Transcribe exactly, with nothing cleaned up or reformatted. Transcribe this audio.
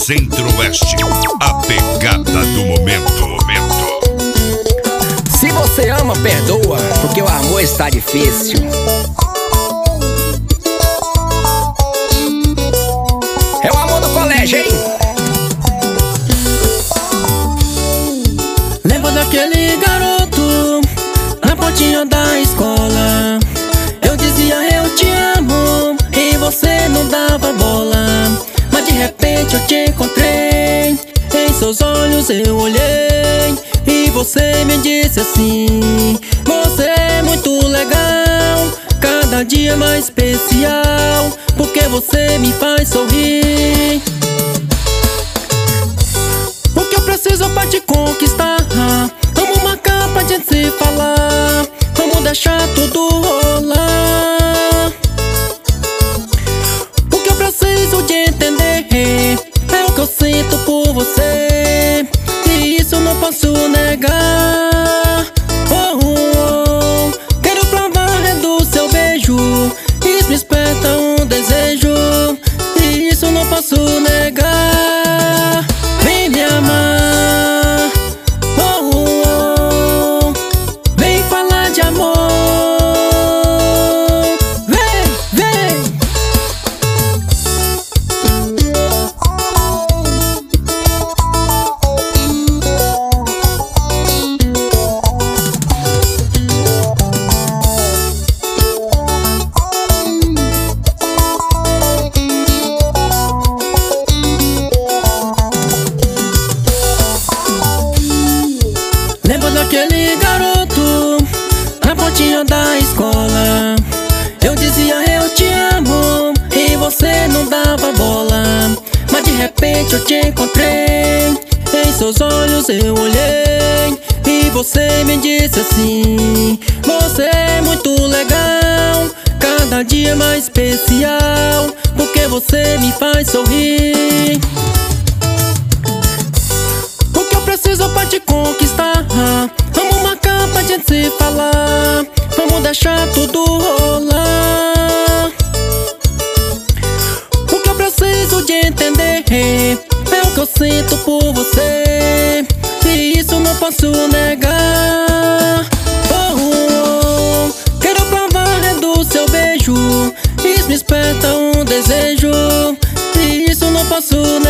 Centro-Oeste, a pegada do momento. Se você ama, perdoa, porque o amor está difícil. É o amor do colégio, hein? Lembra daquele garoto na portinha da escola? Eu dizia eu te amo e você não dava bola. Mas de repente eu te encontrei, em seus olhos eu olhei e você me disse assim: você é muito legal, cada dia mais especial, porque você me faz sorrir. O que eu preciso pra te conquistar? Vamos marcar pra gente se falar, vamos deixar tudo rolar. O que eu preciso de entender é o que eu sinto por você, e isso não posso negar. Oh, oh, oh. Quero provar é do seu beijo, isso me desperta um desejo, e isso não posso negar. Vem me amar, oh, oh, oh. Vem falar de amor. Vem, vem. Lembra daquele garoto na portinha da escola? Eu dizia eu te amo e você não dava bola. Mas de repente eu te encontrei, em seus olhos eu olhei e você me disse assim: você é muito legal, cada dia mais especial, porque você me faz sorrir. O que eu preciso pra te conquistar? Vamos marcar pra gente se falar, vamos deixar tudo rolar. O que eu preciso de entender é o que eu sinto por você, e isso não posso negar. Oh, oh, oh. Quero provar é do seu beijo, isso me desperta um desejo, e isso não posso negar.